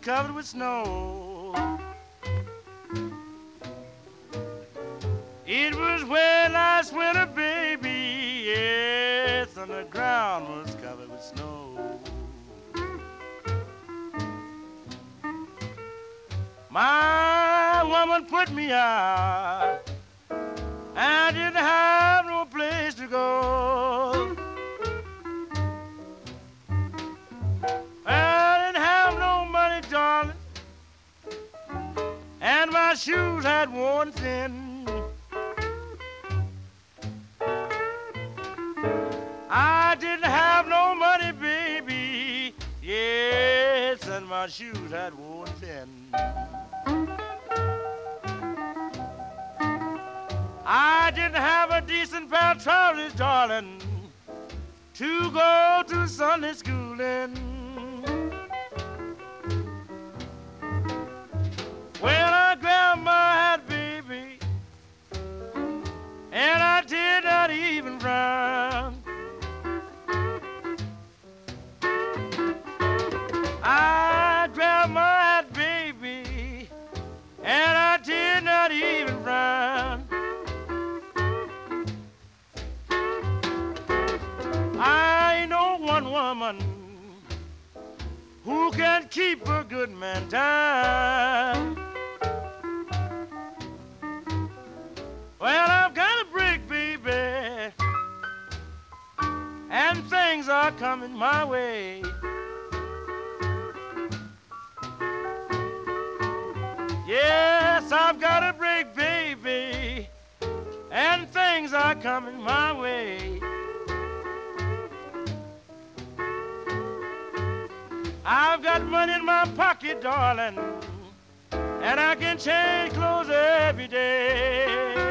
covered with snow. It was wet last winter, baby, yes, and the ground was covered with snow. My woman put me out. I didn't have no place to go. I didn't have no money, darling, and my shoes had worn thin. I didn't have no money, baby, yes, and my shoes had worn thin. I didn't have a decent pair of trousers, darling, to go to Sunday school in. Well, I grabbed my hat, baby, and I did not even frown. I grabbed my hat, baby, and I did not even frown. I ain't no one woman who can keep a good man down. Well, I've got a break, baby, and things are coming my way. Yes, I've got a break, baby, and things are coming my way. I've got money in my pocket, darling, and I can change clothes every day.